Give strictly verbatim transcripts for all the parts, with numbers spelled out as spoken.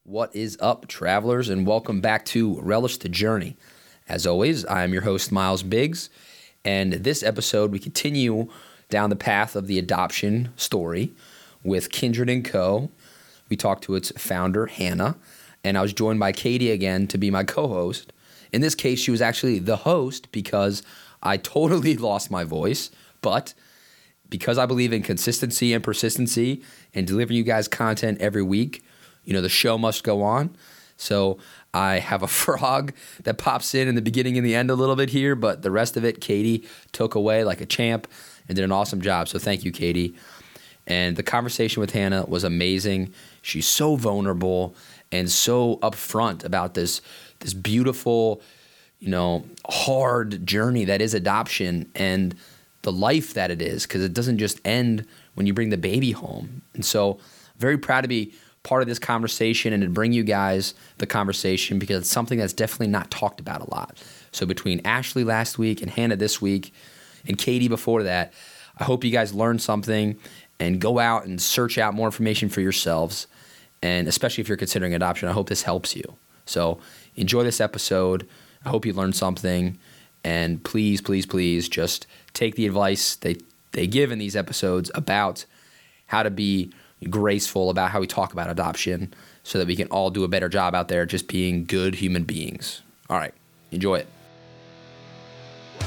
What is up, travelers, and welcome back to Relish the Journey. As always, I am your host, Miles Biggs, and this episode we continue down the path of the adoption story with Kindred and Co. We talked to its founder, Hannah, and I was joined by Katie again to be my co-host. In this case, she was actually the host because I totally lost my voice, but because I believe in consistency and persistency and delivering you guys content every week, you know, the show must go on. So I have a frog that pops in in the beginning and the end a little bit here, but the rest of it, Katie took away like a champ and did an awesome job. So thank you, Katie. And the conversation with Hannah was amazing. She's so vulnerable and so upfront about this, this beautiful, you know, hard journey that is adoption and the life that it is, because it doesn't just end when you bring the baby home. And so very proud to be part of this conversation and to bring you guys the conversation because it's something that's definitely not talked about a lot. So between Ashley last week and Hannah this week and Katie before that, I hope you guys learned something and go out and search out more information for yourselves. And especially if you're considering adoption, I hope this helps you. So enjoy this episode. I hope you learned something. And please, please, please just take the advice they, they give in these episodes about how to be graceful about how we talk about adoption so that we can all do a better job out there just being good human beings. All right, enjoy it. All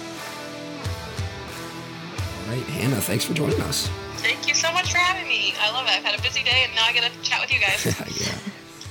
right, Hannah, thanks for joining us. Thank you so much for having me. I love it. I've had a busy day and now I get to chat with you guys. Yeah.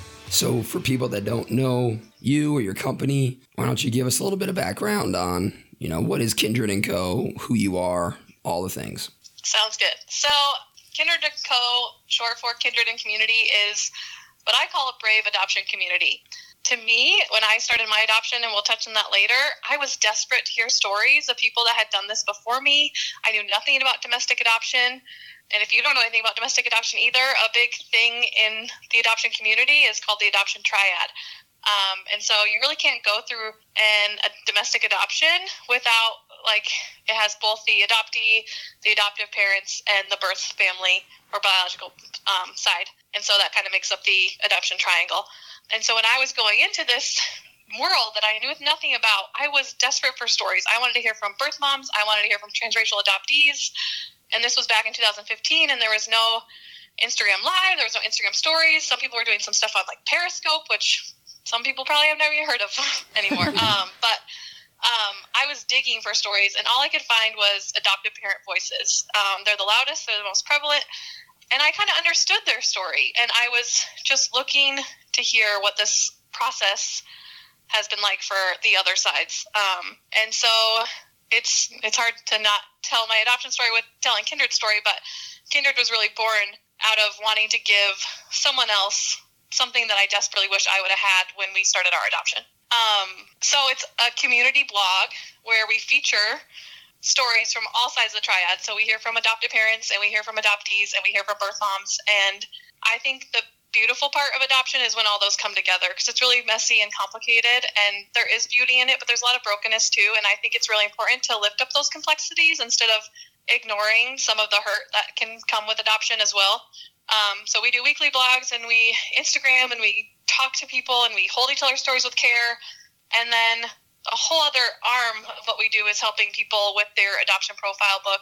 So for people that don't know you or your company, why don't you give us a little bit of background on, you know, what is Kindred and Co., who you are, all the things. Sounds good. So Kindred and Co., short for Kindred and Community, is what I call a brave adoption community. To me, when I started my adoption, and we'll touch on that later, I was desperate to hear stories of people that had done this before me. I knew nothing about domestic adoption. And if you don't know anything about domestic adoption either, a big thing in the adoption community is called the adoption triad. Um, and so you really can't go through an, a domestic adoption without, like, it has both the adoptee, the adoptive parents, and the birth family or biological um, side. And so that kind of makes up the adoption triangle. And so when I was going into this world that I knew nothing about, I was desperate for stories. I wanted to hear from birth moms. I wanted to hear from transracial adoptees. And this was back in two thousand fifteen, and there was no Instagram Live. There was no Instagram Stories. Some people were doing some stuff on, like, Periscope, which some people probably have never even heard of anymore. um, but um, I was digging for stories, and all I could find was adoptive parent voices. Um, they're the loudest. They're the most prevalent. And I kind of understood their story, and I was just looking to hear what this process has been like for the other sides. Um, and so it's it's hard to not tell my adoption story with telling Kindred's story, but Kindred was really born out of wanting to give someone else something that I desperately wish I would have had when we started our adoption. Um, so it's a community blog where we feature stories from all sides of the triad. So we hear from adoptive parents, and we hear from adoptees, and we hear from birth moms. And I think the beautiful part of adoption is when all those come together, because it's really messy and complicated, and there is beauty in it, but there's a lot of brokenness too. And I think it's really important to lift up those complexities instead of ignoring some of the hurt that can come with adoption as well. Um, so we do weekly blogs, and we Instagram, and we talk to people, and we hold each other's stories with care. And then a whole other arm of what we do is helping people with their adoption profile book.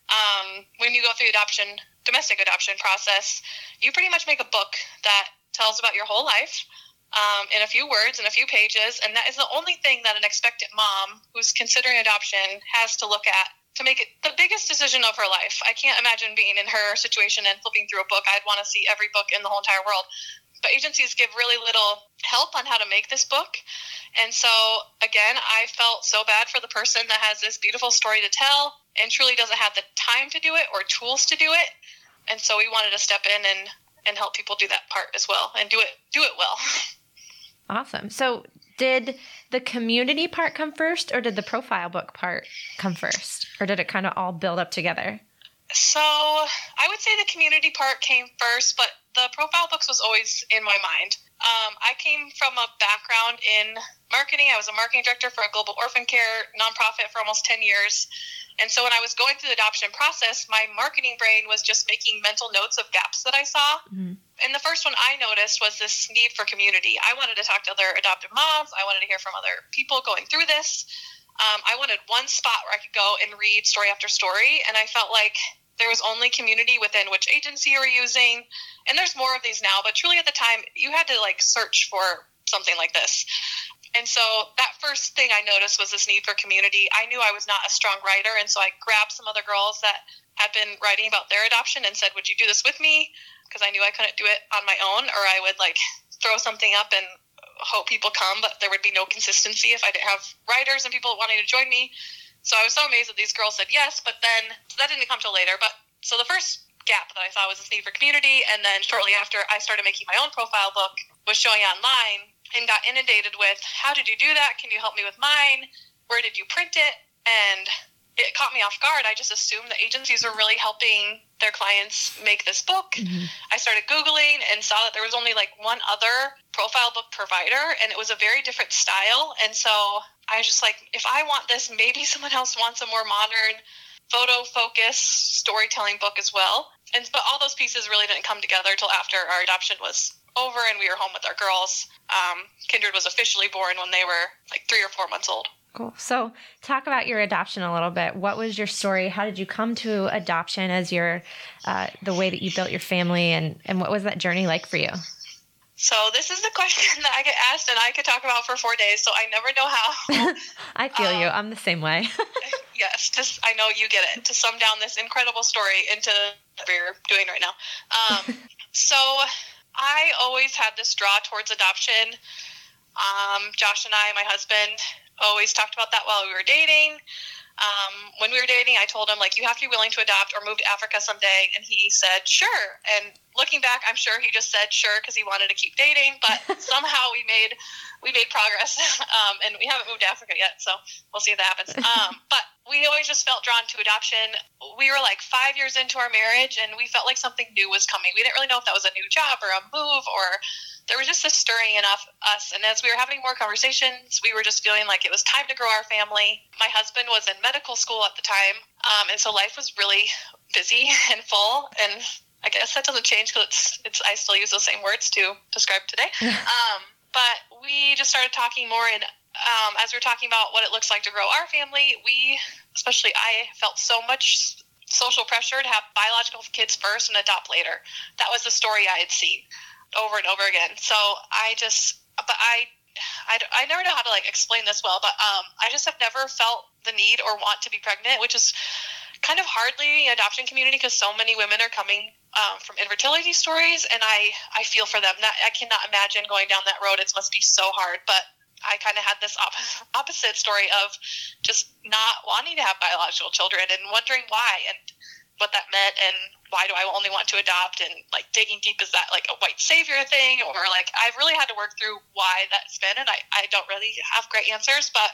Um, when you go through the adoption, domestic adoption process, you pretty much make a book that tells about your whole life um, in a few words and a few pages. And that is the only thing that an expectant mom who's considering adoption has to look at to make it the biggest decision of her life. I can't imagine being in her situation and flipping through a book. I'd want to see every book in the whole entire world. But agencies give really little help on how to make this book. And so, again, I felt so bad for the person that has this beautiful story to tell and truly doesn't have the time to do it or tools to do it. And so we wanted to step in and, and help people do that part as well and do it do it well. Awesome. So did the community part come first, or did the profile book part come first? Or did it kind of all build up together? So I would say the community part came first, but the profile books was always in my mind. Um, I came from a background in marketing. I was a marketing director for a global orphan care nonprofit for almost ten years. And so when I was going through the adoption process, my marketing brain was just making mental notes of gaps that I saw. Mm-hmm. And the first one I noticed was this need for community. I wanted to talk to other adoptive moms. I wanted to hear from other people going through this. Um, I wanted one spot where I could go and read story after story. And I felt like there was only community within which agency you were using. And there's more of these now, but truly at the time, you had to like search for something like this. And so that first thing I noticed was this need for community. I knew I was not a strong writer, and so I grabbed some other girls that had been writing about their adoption and said, would you do this with me? Because I knew I couldn't do it on my own, or I would like throw something up and hope people come, but there would be no consistency if I didn't have writers and people wanting to join me. So I was so amazed that these girls said yes, but then so that didn't come till later. But so the first gap that I saw was this need for community, and then shortly after I started making my own profile book, was showing online, and got inundated with, how did you do that? Can you help me with mine? Where did you print it? And it caught me off guard. I just assumed the agencies were really helping their clients make this book. Mm-hmm. I started Googling and saw that there was only like one other profile book provider, and it was a very different style. And so I was just like, if I want this, maybe someone else wants a more modern photo-focused storytelling book as well. And but all those pieces really didn't come together till after our adoption was over and we were home with our girls. Um, Kindred was officially born when they were like three or four months old. Cool. So talk about your adoption a little bit. What was your story? How did you come to adoption as your, uh, the way that you built your family, and, and what was that journey like for you? So this is the question that I get asked and I could talk about for four days. So I never know how. I feel um, you. I'm the same way. Yes. Just, I know you get it, to sum down this incredible story into what we're doing right now. Um, so I always had this draw towards adoption. Um, Josh and I, my husband, always talked about that while we were dating. Um, when we were dating, I told him, like, you have to be willing to adopt or move to Africa someday. And he said, sure. And looking back, I'm sure he just said sure because he wanted to keep dating. But somehow we made we made progress. Um, and we haven't moved to Africa yet, so we'll see if that happens. Um, but we always just felt drawn to adoption. We were like five years into our marriage, and we felt like something new was coming. We didn't really know if that was a new job or a move, or there was just this stirring in us. And as we were having more conversations, we were just feeling like it was time to grow our family. My husband was in medical school at the time, um, and so life was really busy and full. And I guess that doesn't change because it's, it's I still use those same words to describe today. Um, but we just started talking more, and um, as we were talking about what it looks like to grow our family, we, especially I, felt so much social pressure to have biological kids first and adopt later. That was the story I had seen over and over again. So I just, but I, I, I never know how to like explain this well, but um, I just have never felt the need or want to be pregnant, which is kind of hardly an adoption community because so many women are coming um, from infertility stories, and I, I feel for them. That, I cannot imagine going down that road. It must be so hard, but I kind of had this op- opposite story of just not wanting to have biological children and wondering why and what that meant, and why do I only want to adopt, and like digging deep, is that like a white savior thing, or like I've really had to work through why that's been, and I, I don't really have great answers. But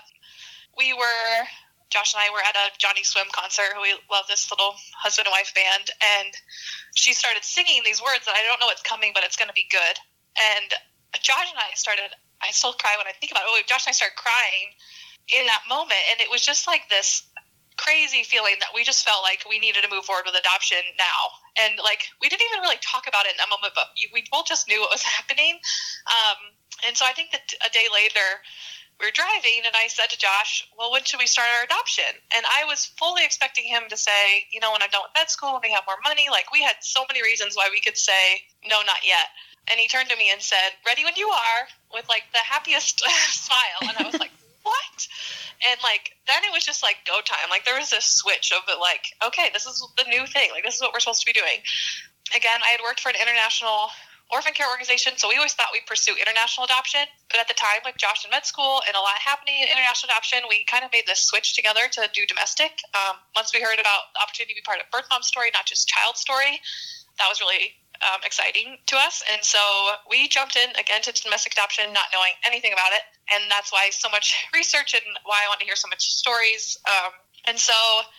we were, Josh and I were at a Johnny Swim concert. We love this little husband and wife band, and she started singing these words that I don't know what's coming, but it's going to be good. And Josh and I started, I still cry when I think about it. Oh, Josh and I started crying in that moment, and it was just like this crazy feeling that we just felt like we needed to move forward with adoption now. And like, we didn't even really talk about it in that moment, but we both just knew what was happening. Um, and so I think that a day later we were driving, and I said to Josh, well, when should we start our adoption? And I was fully expecting him to say, you know, when I'm done with med school, when we have more money. Like, we had so many reasons why we could say, no, not yet. And he turned to me and said, ready when you are, with like the happiest smile. And I was like, what? And like, then it was just like go time. Like, there was this switch of it, like, okay, this is the new thing. Like, this is what we're supposed to be doing. Again, I had worked for an international orphan care organization, so we always thought we'd pursue international adoption. But at the time, like Josh in med school and a lot happening in international adoption, we kind of made this switch together to do domestic. Um, once we heard about the opportunity to be part of Birth Mom Story, not just Child Story, that was really um, exciting to us. And so we jumped in again to domestic adoption, not knowing anything about it. And that's why so much research and why I want to hear so much stories. Um, and so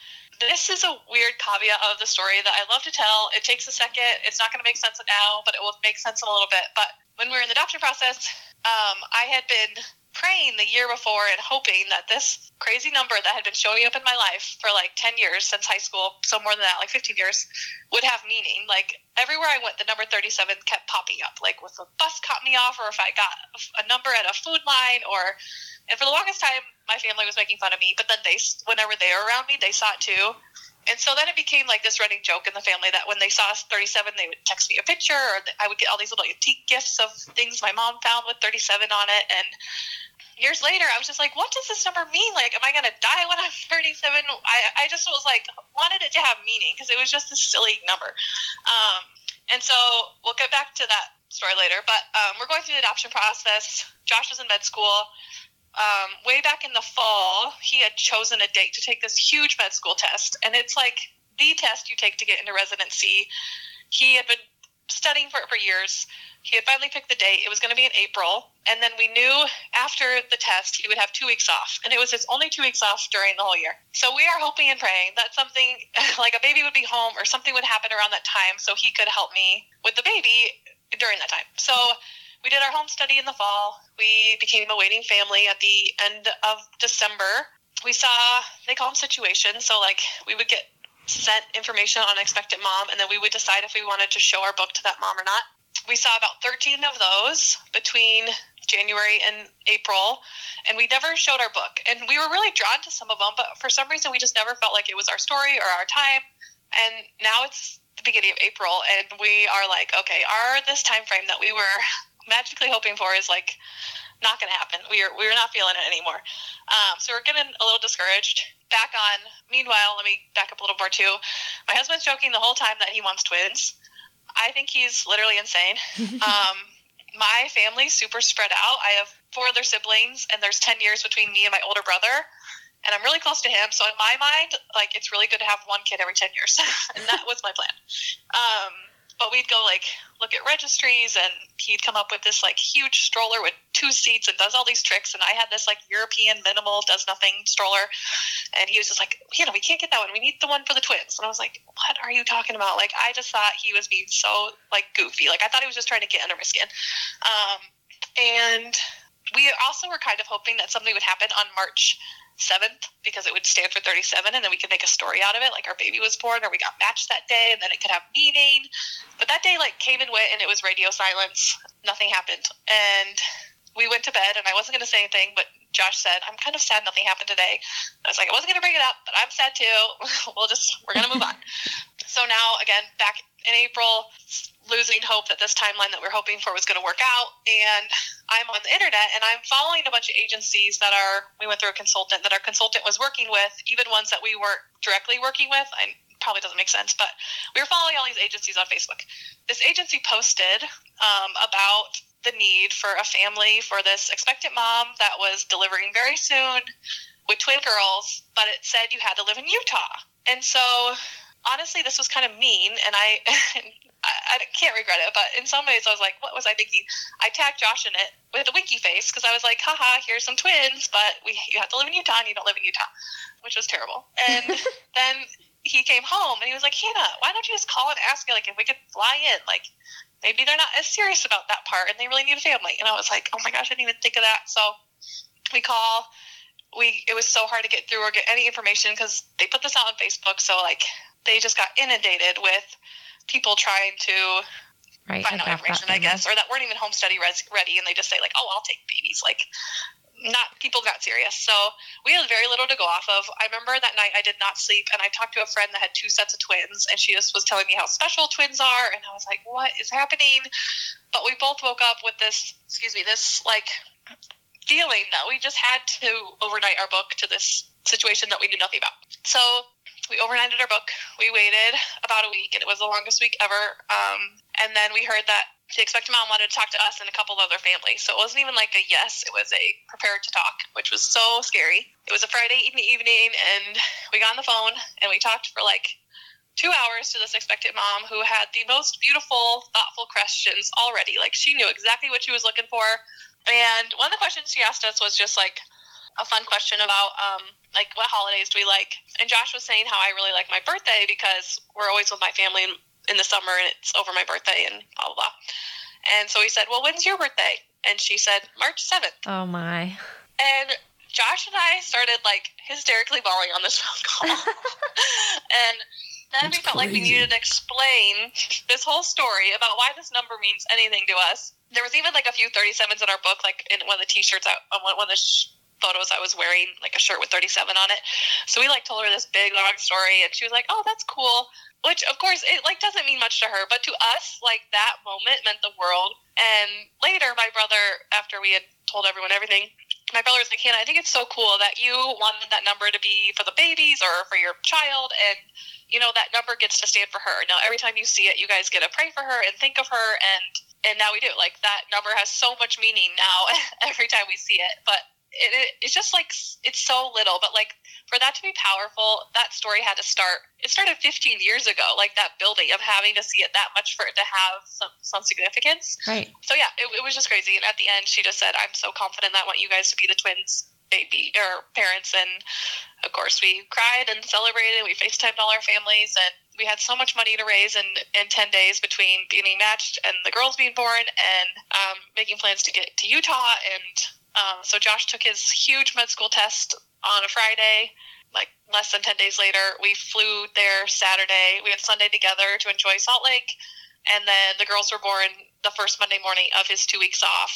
this is a weird caveat of the story that I love to tell. It takes a second. It's not going to make sense now, but it will make sense in a little bit. But when we were in the adoption process, um, I had been praying the year before and hoping that this crazy number that had been showing up in my life for like ten years since high school, so more than that, like fifteen years, would have meaning. Like everywhere I went, the number thirty-seven kept popping up, like if a bus cut me off, or if I got a number at a food line, or, and for the longest time, my family was making fun of me, but then they, whenever they were around me, they saw it too. And so then it became like this running joke in the family that when they saw thirty-seven, they would text me a picture, or I would get all these little antique gifts of things my mom found with thirty-seven on it. And years later, I was just like, what does this number mean? Like, am I going to die when I'm thirty-seven? I, I just was like, wanted it to have meaning because it was just a silly number. Um, and so we'll get back to that story later. But um, we're going through the adoption process. Josh was in med school. Um, way back in the fall, he had chosen a date to take this huge med school test. And it's like the test you take to get into residency. He had been studying for it for years. He had finally picked the date. It was going to be in April. And then we knew after the test he would have two weeks off. And it was his only two weeks off during the whole year. So we are hoping and praying that something like a baby would be home or something would happen around that time so he could help me with the baby during that time. So we did our home study in the fall. We became a waiting family at the end of December. We saw, they call them situations. So like we would get sent information on expectant mom, and then we would decide if we wanted to show our book to that mom or not. We saw about thirteen of those between January and April, and we never showed our book. And we were really drawn to some of them, but for some reason we just never felt like it was our story or our time. And now it's the beginning of April, and we are like, okay, our this time frame that we were magically hoping for is like not going to happen. We are we're not feeling it anymore. Um, so we're getting a little discouraged. Back on. Meanwhile, let me back up a little more too. My husband's joking the whole time that he wants twins. I think he's literally insane. um, my family's super spread out. I have four other siblings, and there's ten years between me and my older brother. And I'm really close to him. So in my mind, like, it's really good to have one kid every ten years. And that was my plan. Um, but we'd go, like, look at registries, and he'd come up with this, like, huge stroller with two seats and does all these tricks. And I had this, like, European minimal, does-nothing stroller. And he was just like, you know, we can't get that one. We need the one for the twins. And I was like, what are you talking about? Like, I just thought he was being so, like, goofy. Like, I thought he was just trying to get under my skin. Um, and we also were kind of hoping that something would happen on March seventh, because it would stand for thirty-seven, and then we could make a story out of it, like our baby was born or we got matched that day, and then it could have meaning. But that day, like, came and went, and it was radio silence. Nothing happened. And we went to bed, and I wasn't going to say anything, but Josh said, I'm kind of sad nothing happened today. I was like, I wasn't going to bring it up, but I'm sad too. We'll just, we're going to move on. So now, again, back in April, losing hope that this timeline that we're hoping for was going to work out. And I'm on the internet, and I'm following a bunch of agencies that are, we went through a consultant that our consultant was working with, even ones that we weren't directly working with. I probably doesn't make sense, but we were following all these agencies on Facebook. This agency posted um, about the need for a family for this expectant mom that was delivering very soon with twin girls, but it said you had to live in Utah. And so honestly, this was kind of mean, and I, I, I can't regret it, but in some ways I was like, what was I thinking? I tagged Josh in it with a winky face because I was like, haha, here's some twins, but we you have to live in Utah and you don't live in Utah, which was terrible. And then he came home and he was like, Hannah, why don't you just call and ask me, like, if we could fly in? Like, maybe they're not as serious about that part and they really need a family. And I was like, oh my gosh, I didn't even think of that. So we call. We it was so hard to get through or get any information because they put this out on Facebook. So, like, they just got inundated with people trying to right, find out information, I guess, or that weren't even home study res- ready, and they just say, like, oh, I'll take babies. Like, not people got serious. So we had very little to go off of. I remember that night I did not sleep, and I talked to a friend that had two sets of twins, and she just was telling me how special twins are, and I was like, what is happening? But we both woke up with this, excuse me, this, like, feeling that we just had to overnight our book to this situation that we knew nothing about. So we overnighted our book. We waited about a week, and it was the longest week ever. Um, and then we heard that the expectant mom wanted to talk to us and a couple of other families. So it wasn't even like a yes, it was a prepared to talk, which was so scary. It was a Friday in the evening, and we got on the phone, and we talked for like two hours to this expectant mom who had the most beautiful, thoughtful questions already. Like, she knew exactly what she was looking for. And one of the questions she asked us was just like a fun question about, um, like, what holidays do we like? And Josh was saying how I really like my birthday because we're always with my family in, in the summer and it's over my birthday and blah, blah, blah. And so we said, well, when's your birthday? And she said, March seventh. Oh, my. And Josh and I started, like, hysterically bawling on this phone call. And then That's we felt crazy. like we needed to explain this whole story about why this number means anything to us. There was even, like, a few thirty-sevens in our book, like, in one of the T-shirts, I, on one of the sh- photos I was wearing, like, a shirt with thirty-seven on it. So we, like, told her this big, long story, and she was like, oh, that's cool. Which, of course, it, like, doesn't mean much to her, but to us, like, that moment meant the world. And later, my brother, after we had told everyone everything, my brother was like, Hannah, I think it's so cool that you wanted that number to be for the babies or for your child, and, you know, that number gets to stand for her. Now, every time you see it, you guys get to pray for her and think of her, and, and now we do. Like, that number has so much meaning now every time we see it, but it, it, it's just, like, it's so little, but, like, for that to be powerful, that story had to start. It started fifteen years ago, like that building of having to see it that much for it to have some, some significance. Right. So, yeah, it, it was just crazy. And at the end, she just said, I'm so confident that I want you guys to be the twins' baby or parents. And, of course, we cried and celebrated. We FaceTimed all our families. And we had so much money to raise in, in ten days between getting matched and the girls being born and um, making plans to get to Utah. And um, so Josh took his huge med school test on a Friday. Like less than ten days later, we flew there Saturday. We had Sunday together to enjoy Salt Lake. And then the girls were born the first Monday morning of his two weeks off.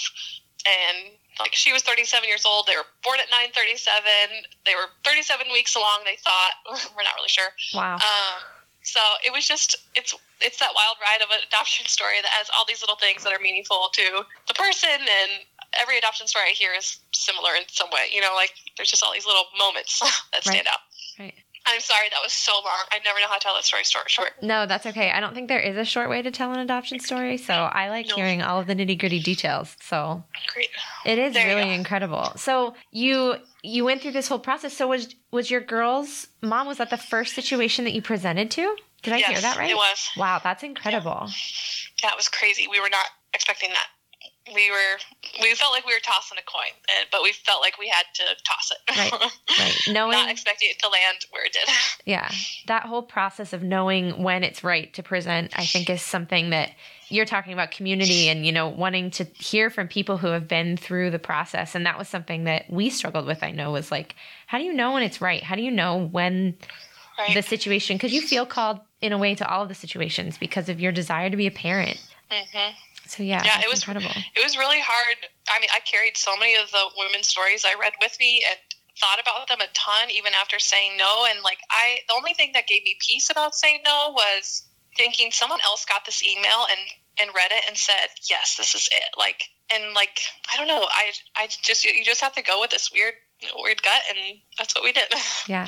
And like she was thirty-seven years old. They were born at nine thirty-seven. They were thirty-seven weeks along, they thought. We're not really sure. Wow. Um, so it was just, it's it's that wild ride of an adoption story that has all these little things that are meaningful to the person, and every adoption story I hear is similar in some way. You know, like there's just all these little moments that stand Right. out. Right. I'm sorry, that was so long. I never know how to tell that story short. short. No, that's okay. I don't think there is a short way to tell an adoption story, so I like No. hearing all of the nitty gritty details. So Great. it is There you really go. incredible. So you you went through this whole process. So was was your girl's mom? Was that the first situation that you presented to? Did I Yes, hear that right? it was. Wow, that's incredible. Yeah, it was crazy. We were not expecting that. We were, we felt like we were tossing a coin, and- but we felt like we had to toss it. Right, right. Knowing, Not expecting it to land where it did. yeah, that whole process of knowing when it's right to present, I think, is something that you're talking about community and, you know, wanting to hear from people who have been through the process. And that was something that we struggled with, I know, was like, how do you know when it's right? How do you know when Right. the situation, because you feel called in a way to all of the situations because of your desire to be a parent. hmm So yeah, Yeah, that's it was incredible. It was really hard. I mean, I carried so many of the women's stories I read with me and thought about them a ton, even after saying no. And like, I, the only thing that gave me peace about saying no was thinking someone else got this email and, and read it and said, yes, this is it. Like, and like, I don't know. I, I just, you just have to go with this weird, weird gut. And that's what we did. Yeah.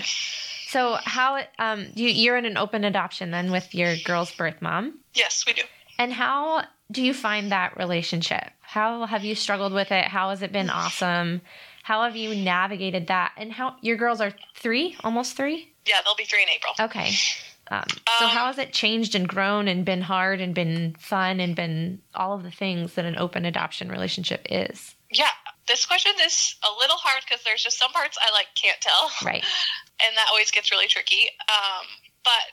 So how, um, you, you're in an open adoption then with your girl's birth mom. Yes, we do. And how do you find that relationship? How have you struggled with it? How has it been awesome? How have you navigated that? And how your girls are three, almost three? Yeah, they'll be three in April. Okay. Um, so Um, how has it changed and grown and been hard and been fun and been all of the things that an open adoption relationship is? Yeah, this question is a little hard because there's just some parts I like can't tell. Right. And that always gets really tricky. Um, but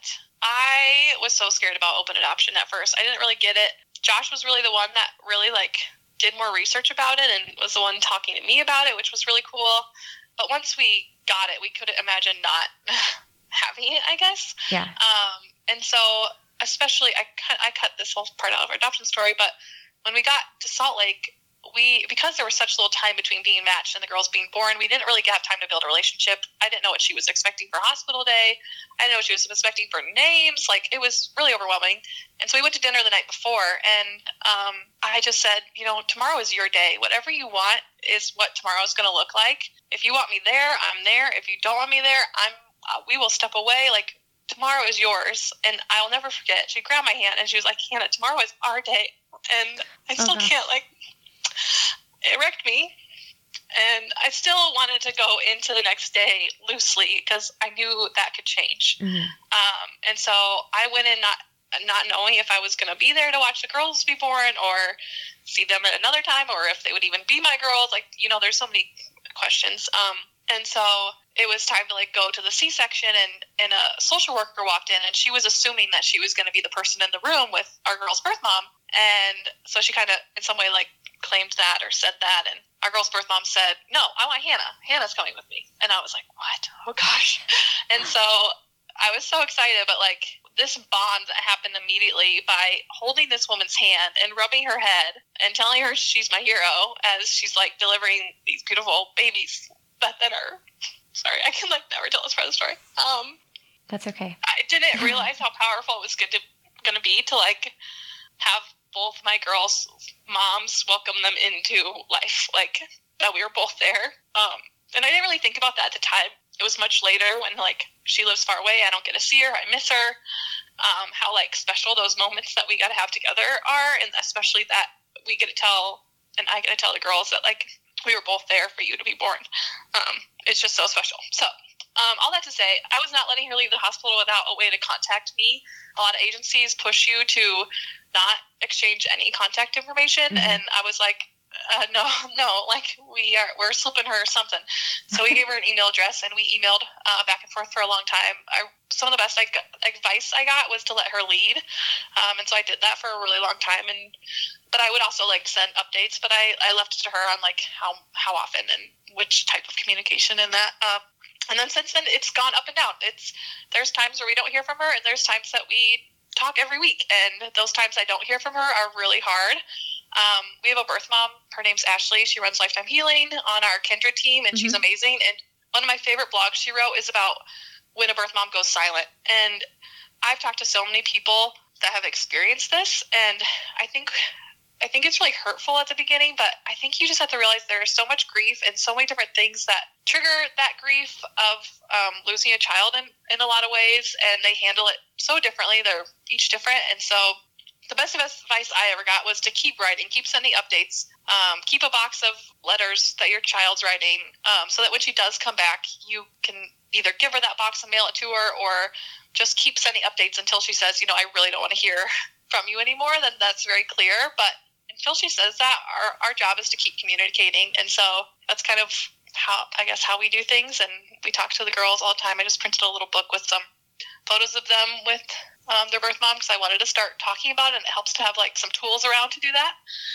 I was so scared about open adoption at first. I didn't really get it. Josh was really the one that really like did more research about it and was the one talking to me about it, which was really cool. But once we got it, we couldn't imagine not having it, I guess. Yeah. Um, and so especially, I cut, I cut this whole part out of our adoption story, but when we got to Salt Lake, we, because there was such little time between being matched and the girls being born, we didn't really have time to build a relationship. I didn't know what she was expecting for hospital day. I didn't know what she was expecting for names. Like, it was really overwhelming. And so we went to dinner the night before, and um, I just said, you know, tomorrow is your day. Whatever you want is what tomorrow is going to look like. If you want me there, I'm there. If you don't want me there, I'm. Uh, we will step away. Like, tomorrow is yours. And I'll never forget. She grabbed my hand and she was like, Hannah, tomorrow is our day. And I still gosh. can't, like, it wrecked me. And I still wanted to go into the next day loosely because I knew that could change. Mhm. Um, and so I went in not not knowing if I was going to be there to watch the girls be born or see them at another time or if they would even be my girls. Like, you know, there's so many questions. Um, And so it was time to like go to the C-section, and, and a social worker walked in, and she was assuming that she was going to be the person in the room with our girl's birth mom. And so she kind of in some way like claimed that or said that. And our girl's birth mom said, no, I want Hannah. Hannah's coming with me. And I was like, what? Oh gosh. And so I was so excited, but like this bond that happened immediately by holding this woman's hand and rubbing her head and telling her she's my hero as she's like delivering these beautiful babies that, that are, sorry, I can like never tell this part of the story. Um, That's okay. I didn't realize how powerful it was going to, going to be to like have both my girls' moms welcome them into life, like that we were both there. Um, and I didn't really think about that at the time. It was much later when like she lives far away. I don't get to see her. I miss her. Um, how like special those moments that we got to have together are, and especially that we get to tell, and I get to tell the girls that like we were both there for you to be born. Um, it's just so special. So um, all that to say, I was not letting her leave the hospital without a way to contact me. A lot of agencies push you to not exchange any contact information, mm-hmm. and I was like, Uh, no, no, like we are, we're slipping her something. So we gave her an email address, and we emailed uh, back and forth for a long time. I, some of the best I got, advice I got was to let her lead. Um, and so I did that for a really long time. And, but I would also like send updates, but I, I left it to her on like how, how often and which type of communication in that. Um, and then since then it's gone up and down. It's, there's times where we don't hear from her, and there's times that we talk every week. And those times I don't hear from her are really hard. Um, we have a birth mom. Her name's Ashley. She runs Lifetime Healing on our Kindred team, and mm-hmm. she's amazing. And one of my favorite blogs she wrote is about when a birth mom goes silent. And I've talked to so many people that have experienced this, and I think I think it's really hurtful at the beginning, but I think you just have to realize there's so much grief and so many different things that trigger that grief of um, losing a child in, in a lot of ways, and they handle it so differently. They're each different, and so the best advice I ever got was to keep writing, keep sending updates, um, keep a box of letters that your child's writing, um, so that when she does come back, you can either give her that box and mail it to her, or just keep sending updates until she says, you know, I really don't want to hear from you anymore. Then that's very clear. But until she says that, our, our job is to keep communicating. And so that's kind of how, I guess, how we do things. And we talk to the girls all the time. I just printed a little book with some photos of them with um, their birth mom, because I wanted to start talking about it, and it helps to have like some tools around to do that.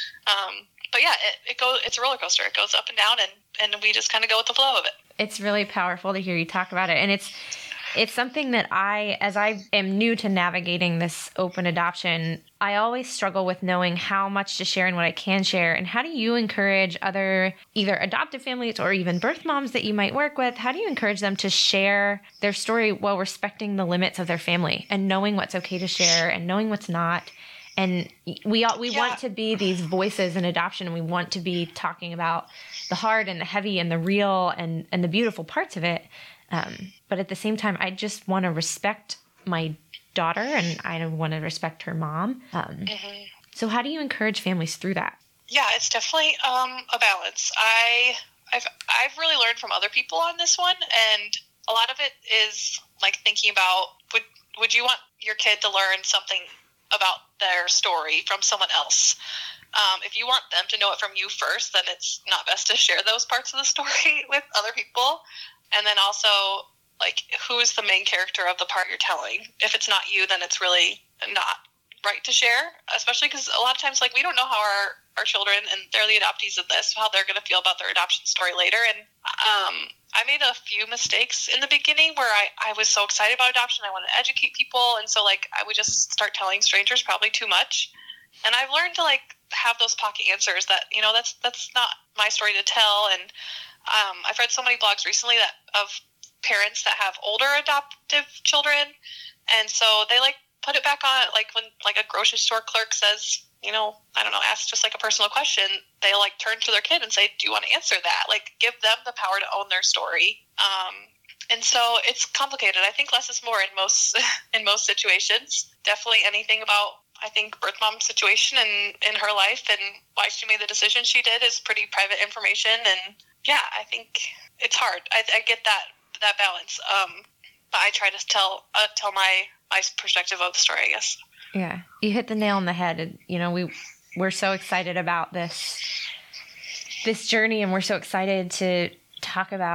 Um, but yeah, it, it goes, it's a roller coaster. It goes up and down, and, and we just kind of go with the flow of it. It's really powerful to hear you talk about it. And it's, it's something that I, as I am new to navigating this open adoption, I always struggle with knowing how much to share and what I can share. And how do you encourage other either adoptive families or even birth moms that you might work with? How do you encourage them to share their story while respecting the limits of their family and knowing what's okay to share and knowing what's not? And we all, we yeah. want to be these voices in adoption, and we want to be talking about the hard and the heavy and the real and, and the beautiful parts of it. Um, but at the same time, I just want to respect my daughter, and I want to respect her mom. Um, mm-hmm. So how do you encourage families through that? Yeah, it's definitely um, a balance. I, I've, I've really learned from other people on this one, and a lot of it is like thinking about, would, would you want your kid to learn something about their story from someone else? Um, if you want them to know it from you first, then it's not best to share those parts of the story with other people. And then also, like, who is the main character of the part you're telling? If it's not you, then it's really not right to share, especially because a lot of times, like, we don't know how our, our children, and they're the adoptees of this, how they're going to feel about their adoption story later. And um, I made a few mistakes in the beginning where I, I was so excited about adoption. I wanted to educate people. And so, like, I would just start telling strangers probably too much. And I've learned to, like, have those pocket answers that, you know, that's that's not my story to tell. And Um, I've read so many blogs recently that of parents that have older adoptive children, and so they like put it back on, like when like a grocery store clerk says, you know, I don't know, ask just like a personal question, they like turn to their kid and say, do you want to answer that? Like give them the power to own their story. Um, and so it's complicated. I think less is more in most in most situations. Definitely anything about, I think, birth mom's situation and in her life and why she made the decision she did is pretty private information. And yeah, I think it's hard. I, I get that that balance. Um, but I try to tell uh, tell my my perspective of the story, I guess. Yeah, you hit the nail on the head. And, you know, we we're so excited about this this journey, and we're so excited to talk about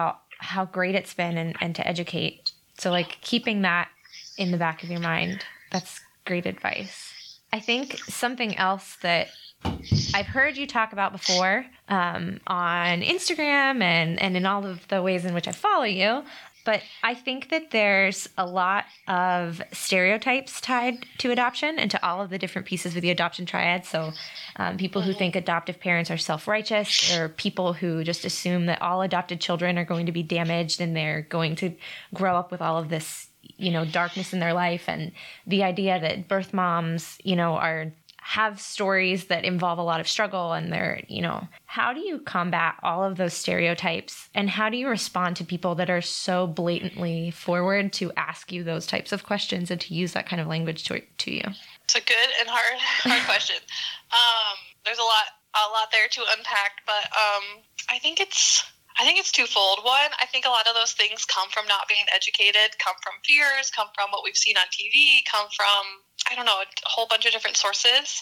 how great it's been and, and to educate. So like keeping that in the back of your mind, that's great advice. I think something else that I've heard you talk about before um, on Instagram and, and in all of the ways in which I follow you, but I think that there's a lot of stereotypes tied to adoption and to all of the different pieces of the adoption triad. So um, people who think adoptive parents are self-righteous, or people who just assume that all adopted children are going to be damaged and they're going to grow up with all of this, you know, darkness in their life. And the idea that birth moms, you know, are have stories that involve a lot of struggle, and they're, you know, how do you combat all of those stereotypes, and how do you respond to people that are so blatantly forward to ask you those types of questions and to use that kind of language to, to you? It's a good and hard hard question. Um, there's a lot a lot there to unpack, but um, I think it's I think it's twofold. One, I think a lot of those things come from not being educated, come from fears, come from what we've seen on T V, come from, I don't know, a whole bunch of different sources.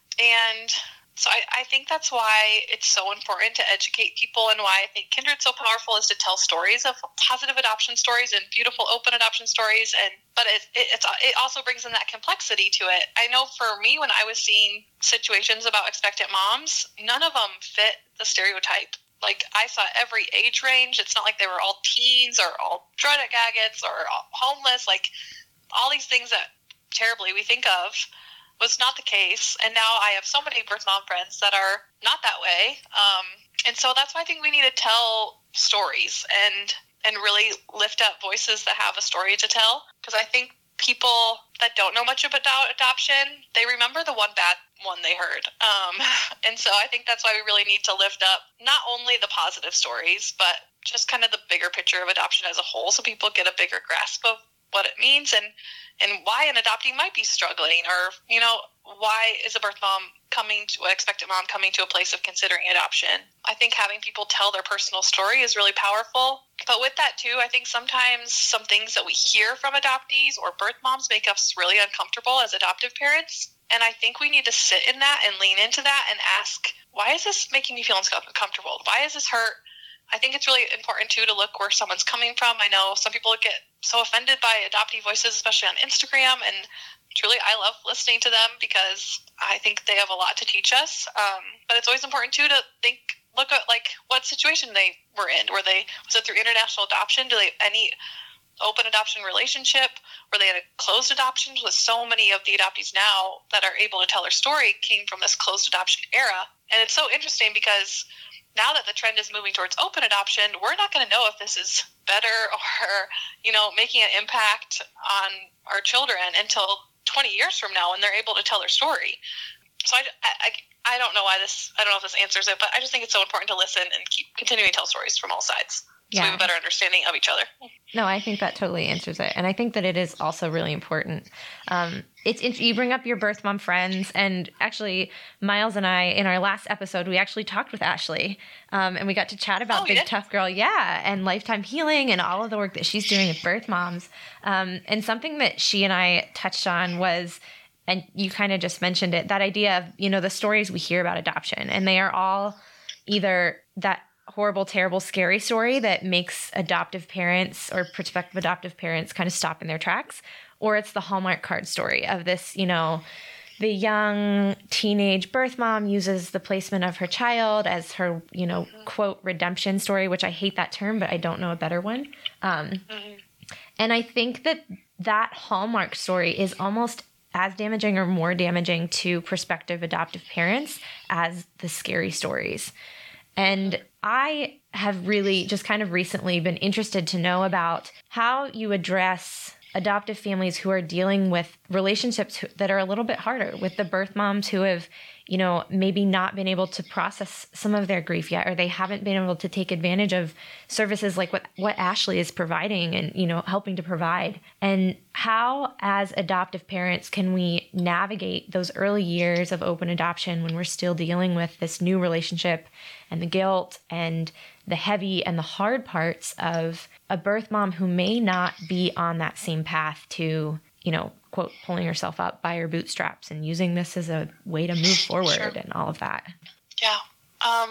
And so I, I think that's why it's so important to educate people, and why I think Kindred's so powerful is to tell stories of positive adoption stories and beautiful open adoption stories. And but it, it, it's, it also brings in that complexity to it. I know for me, when I was seeing situations about expectant moms, none of them fit the stereotype. Like, I saw every age range. It's not like they were all teens or all drug addicts or homeless. Like, all these things that terribly we think of was not the case. And now I have so many birth mom friends that are not that way. Um, and so that's why I think we need to tell stories and and really lift up voices that have a story to tell. Because I think people that don't know much about adoption, they remember the one bad one they heard. Um, and so I think that's why we really need to lift up not only the positive stories, but just kind of the bigger picture of adoption as a whole, so people get a bigger grasp of what it means and, and why an adoptee might be struggling, or, you know, why is a birth mom coming to, an expectant mom coming to a place of considering adoption. I think having people tell their personal story is really powerful. But with that too, I think sometimes some things that we hear from adoptees or birth moms make us really uncomfortable as adoptive parents. And I think we need to sit in that and lean into that and ask, why is this making me feel uncomfortable? Why is this hurt? I think it's really important too to look where someone's coming from. I know some people get so offended by adoptee voices, especially on Instagram, and truly I love listening to them because I think they have a lot to teach us. Um, but it's always important too to think, look at like what situation they were in. Were they, was it through international adoption? Do they have any open adoption relationship? Were they in a closed adoption? With so many of the adoptees now that are able to tell their story came from this closed adoption era. And it's so interesting because now that the trend is moving towards open adoption, we're not going to know if this is better or, you know, making an impact on our children until twenty years from now when they're able to tell their story. So I, I, I don't know why this, I don't know if this answers it, but I just think it's so important to listen and keep continuing to tell stories from all sides. So yeah. We have a better understanding of each other. No, I think that totally answers it. And I think that it is also really important. Um, it's You bring up your birth mom friends. And actually, Miles and I, in our last episode, we actually talked with Ashley. Um, and we got to chat about oh, Big yeah? Tough Girl. Yeah. And lifetime healing and all of the work that she's doing with birth moms. Um, and something that she and I touched on was, and you kind of just mentioned it, that idea of, you know, the stories we hear about adoption. And they are all either that horrible, terrible, scary story that makes adoptive parents or prospective adoptive parents kind of stop in their tracks, or it's the Hallmark card story of this, you know, the young teenage birth mom uses the placement of her child as her, you know, quote, redemption story, which I hate that term, but I don't know a better one. Um, mm-hmm. And I think that that Hallmark story is almost as damaging or more damaging to prospective adoptive parents as the scary stories. And I have really just kind of recently been interested to know about how you address adoptive families who are dealing with relationships that are a little bit harder, with the birth moms who have, you know, maybe not been able to process some of their grief yet, or they haven't been able to take advantage of services like what, what Ashley is providing and, you know, helping to provide. And how, as adoptive parents, can we navigate those early years of open adoption when we're still dealing with this new relationship and the guilt and the heavy and the hard parts of a birth mom who may not be on that same path to, you know, quote, pulling herself up by her bootstraps and using this as a way to move forward sure. and all of that. Yeah. Um,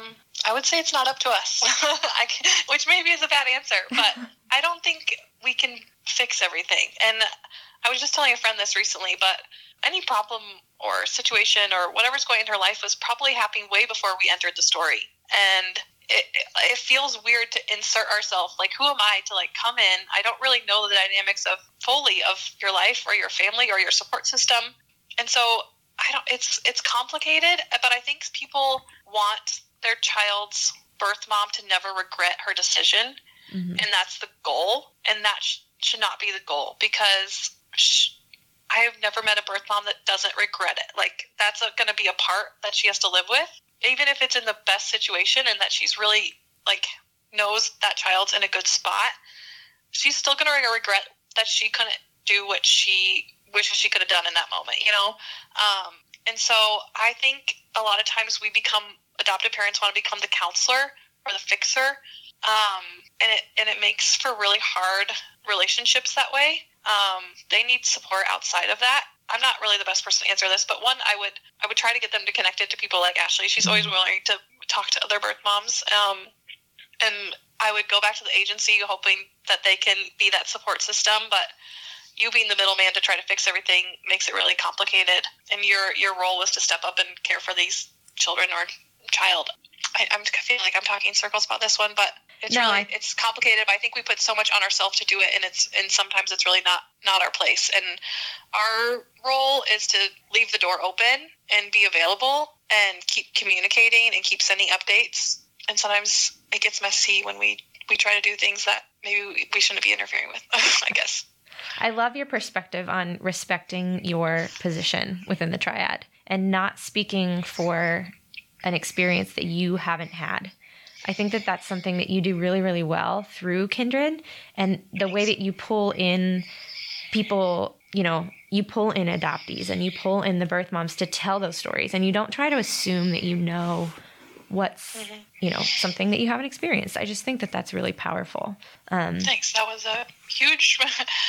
I would say it's not up to us, I can, which maybe is a bad answer, but I don't think we can fix everything. And I was just telling a friend this recently, but any problem or situation or whatever's going in her life was probably happening way before we entered the story. And it, it feels weird to insert ourselves. Like, who am I to like come in? I don't really know the dynamics of fully of your life or your family or your support system. And so I don't, it's, it's complicated, but I think people want their child's birth mom to never regret her decision. Mm-hmm. And that's the goal. And that sh- should not be the goal, because sh- I have never met a birth mom that doesn't regret it. Like, that's going to be a part that she has to live with, even if it's in the best situation and that she's really like knows that child's in a good spot. She's still going to regret that she couldn't do what she wishes she could have done in that moment, you know? Um, and so I think a lot of times we become, adoptive parents want to become the counselor or the fixer. Um, and it, and it makes for really hard relationships that way. Um, they need support outside of that. I'm not really the best person to answer this, but one, I would, I would try to get them to connect it to people like Ashley. She's always willing to talk to other birth moms. Um, and I would go back to the agency hoping that they can be that support system, but you being the middleman to try to fix everything makes it really complicated. And your, your role was to step up and care for these children or child. I, I'm, I feel like I'm talking in circles about this one, but it's no, really, I... it's complicated, but I think we put so much on ourselves to do it, and it's, and sometimes it's really not, not our place. And our role is to leave the door open and be available and keep communicating and keep sending updates. And sometimes it gets messy when we, we try to do things that maybe we shouldn't be interfering with, I guess. I love your perspective on respecting your position within the triad and not speaking for an experience that you haven't had. I think that that's something that you do really, really well through Kindred, and the way that you pull in people, you know, you pull in adoptees and you pull in the birth moms to tell those stories, and you don't try to assume that you know what's, mm-hmm. you know, something that you haven't experienced. I just think that that's really powerful. Um, Thanks. That was a huge,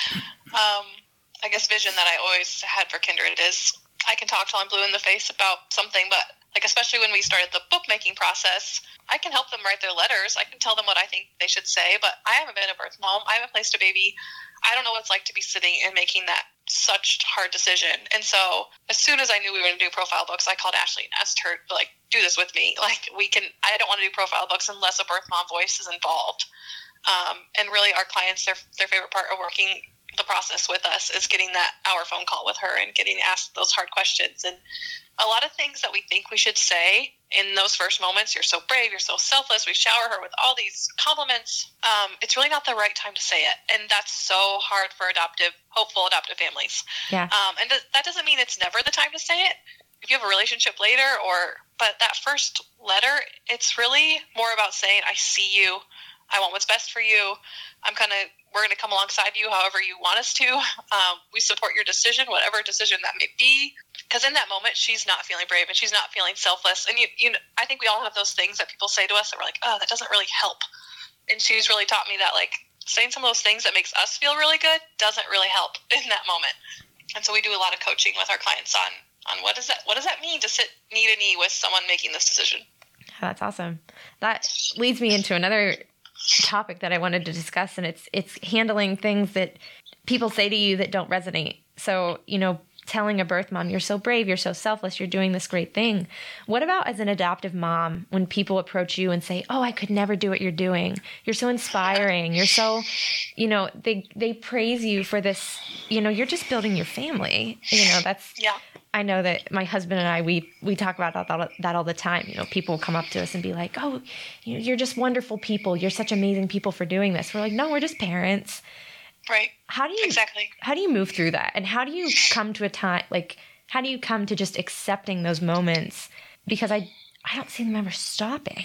um, I guess, vision that I always had for Kindred is I can talk till I'm blue in the face about something, but like, especially when we started the bookmaking process, I can help them write their letters. I can tell them what I think they should say, but I haven't been a birth mom. I haven't placed a baby. I don't know what it's like to be sitting and making that such hard decision. And so as soon as I knew we were going to do profile books, I called Ashley and asked her, like, do this with me. Like, we can, I don't want to do profile books unless a birth mom voice is involved. Um, and really our clients, their, their favorite part of working the process with us is getting that hour phone call with her and getting asked those hard questions. And a lot of things that we think we should say in those first moments, you're so brave, you're so selfless, we shower her with all these compliments, um, it's really not the right time to say it. And that's so hard for adoptive, hopeful adoptive families. Yeah. Um, and th- that doesn't mean it's never the time to say it. If you have a relationship later, or, but that first letter, it's really more about saying, I see you, I want what's best for you. I'm kind of, we're going to come alongside you however you want us to. Um, we support your decision, whatever decision that may be. Because in that moment, she's not feeling brave and she's not feeling selfless. And you, you, I think we all have those things that people say to us that we're like, oh, that doesn't really help. And she's really taught me that, like, saying some of those things that makes us feel really good doesn't really help in that moment. And so we do a lot of coaching with our clients on, on what does that, what does that mean to sit knee to knee with someone making this decision? That's awesome. That leads me into another topic that I wanted to discuss, and it's it's handling things that people say to you that don't resonate. So, you know, telling a birth mom, you're so brave, you're so selfless, you're doing this great thing. What about as an adoptive mom, when people approach you and say, oh, I could never do what you're doing. You're so inspiring. You're so, you know, they they praise you for this, you know, you're just building your family. You know, that's, yeah. I know that my husband and I, we, we talk about that, that all the time. You know, people will come up to us and be like, oh, you're just wonderful people. You're such amazing people for doing this. We're like, no, we're just parents. Right. How do you, exactly. how do you move through that? And how do you come to a time, like, how do you come to just accepting those moments? Because I, I don't see them ever stopping.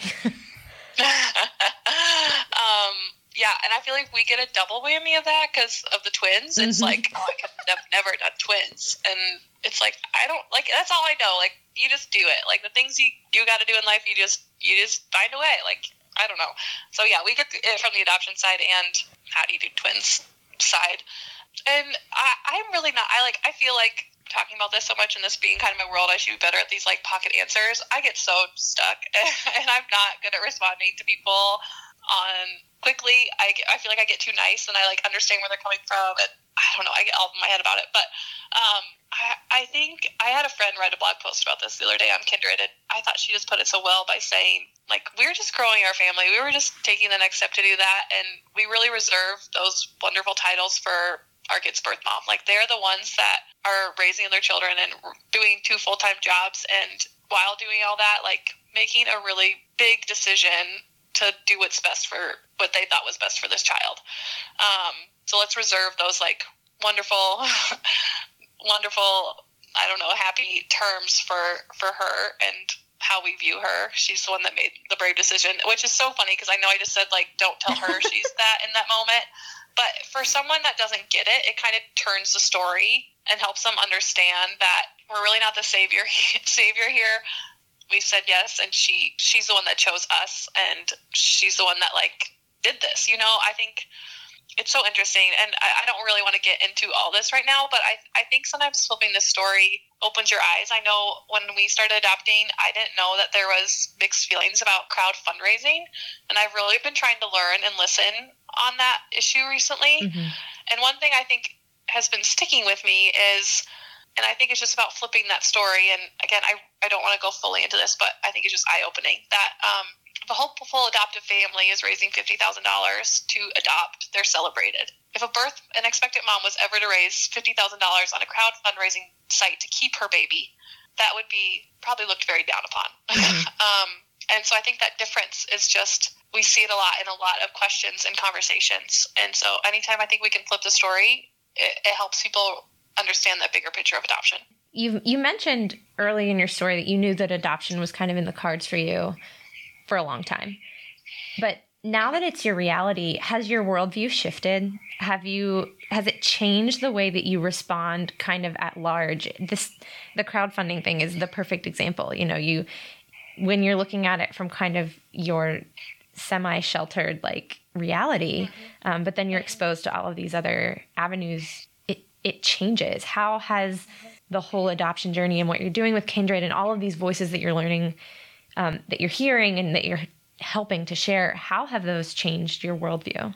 um, Yeah, and I feel like we get a double whammy of that because of the twins. It's mm-hmm. like, oh, I could have never done twins. And it's like, I don't, like, that's all I know. Like, you just do it. Like, the things you, you got to do in life, you just, you just find a way. Like, I don't know. So, yeah, we get it from the adoption side and how do you do twins side. And I, I'm really not, I like, I feel like talking about this so much and this being kind of my world, I should be better at these like pocket answers. I get so stuck and I'm not good at responding to people on quickly. I, I feel like I get too nice and I like understand where they're coming from. And I don't know, I get all in my head about it. But um, I, I think I had a friend write a blog post about this the other day on Kindred, and I thought she just put it so well by saying, like, we were just growing our family. We were just taking the next step to do that, and we really reserve those wonderful titles for our kids' birth mom. Like, they're the ones that are raising their children and doing two full-time jobs, and while doing all that, like, making a really big decision to do what's best for what they thought was best for this child. Um, so let's reserve those, like, wonderful, wonderful, I don't know, happy terms for, for her and how we view her. She's the one that made the brave decision, which is so funny because I know I just said, like, don't tell her she's that in that moment. But for someone that doesn't get it, it kind of turns the story and helps them understand that we're really not the savior savior here. We said yes, and she she's the one that chose us, and she's the one that, like, did this. You know, I think it's so interesting, and I, I don't really want to get into all this right now, but I, I think sometimes flipping this story opens your eyes. I know when we started adopting, I didn't know that there was mixed feelings about crowd fundraising, and I've really been trying to learn and listen on that issue recently. Mm-hmm. And one thing I think has been sticking with me is, and I think it's just about flipping that story, and again, I, I don't want to go fully into this, but I think it's just eye-opening, that um, if a hopeful adoptive family is raising fifty thousand dollars to adopt, they're celebrated. If a birth, an expectant mom was ever to raise fifty thousand dollars on a crowd fundraising site to keep her baby, that would be probably looked very down upon. Mm-hmm. um, and so I think that difference is just, we see it a lot in a lot of questions and conversations. And so anytime I think we can flip the story, it, it helps people understand that bigger picture of adoption. You you mentioned early in your story that you knew that adoption was kind of in the cards for you for a long time. But now that it's your reality, has your worldview shifted? Have you, has it changed the way that you respond kind of at large? This, the crowdfunding thing is the perfect example. You know, you, when you're looking at it from kind of your semi-sheltered like reality, mm-hmm. um, but then you're exposed to all of these other avenues, it, it changes. How has the whole adoption journey and what you're doing with Kindred and all of these voices that you're learning, Um, that you're hearing and that you're helping to share, how have those changed your worldview?